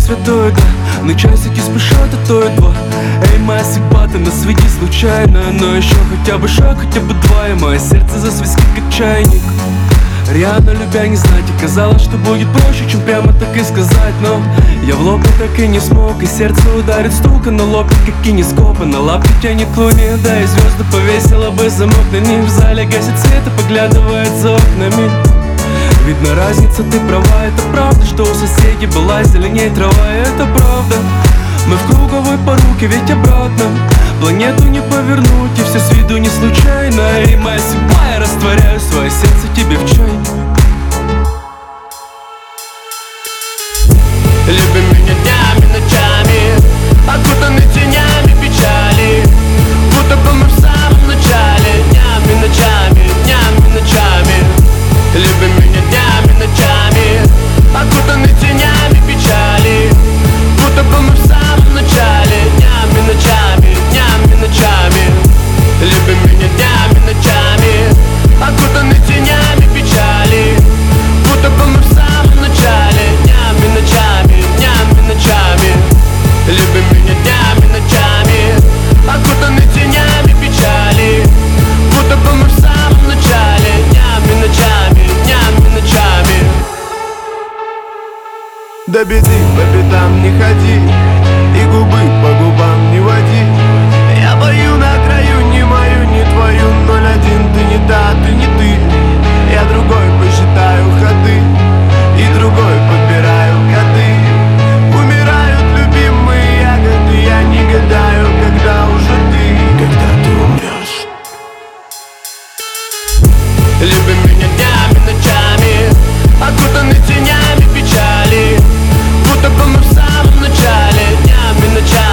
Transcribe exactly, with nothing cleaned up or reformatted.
святое, да. На часики спешат, а то и два. Эй, моя судьба, ты нас веди случайно. Но еще хотя бы шаг, хотя бы два, и мое сердце засвистит, как чайник. Реально любя не знать, и казалось, что будет проще, чем прямо так и сказать. Но я в лоб так и не смог, и сердце ударит стука на лоб, как кинескопы. На лапке тянет к луне, да и звезды повесила бы замок на них. В зале гасит свет и поглядывает за окнами. Видно разница, ты права, это правда, что у соседей была зеленее трава, и это правда. Мы в круговой поруке, ведь обратно планету не повернуть, и все с виду не случайно. И моя судьба, я растворяю свое сердце тебе в чай. Любим меня днями, ночами, окутаны тенями печали, будто бы мы в самом начале. Днями, ночами, днями, ночами. Любим меня днями, ночами, окутаны тенями печали, будто бы мы в самом начале. Днями, ночами, днями, ночами. Любим меня днями, ночами, окутаны тенями печали, будто бы мы в самом начале. Днями, ночами, днями, ночами. Любим меня днями, ночами, окутаны тенями печали, будто бы мы в самом начале. Днями, ночами, днями, ночами. До беды по пятам не ходи, и губы по губам не води. Я бою на краю, не мою, не твою. Ноль один, ты не та, ты не ты. Я другой посчитаю ходы, и другой подбираю коды. Умирают любимые ягоды, я не гадаю, когда уже ты, когда ты умрешь. Любим меня днями, ночами, окутаны тенями печали, будто бы мы в самом начале. Днями, ночами.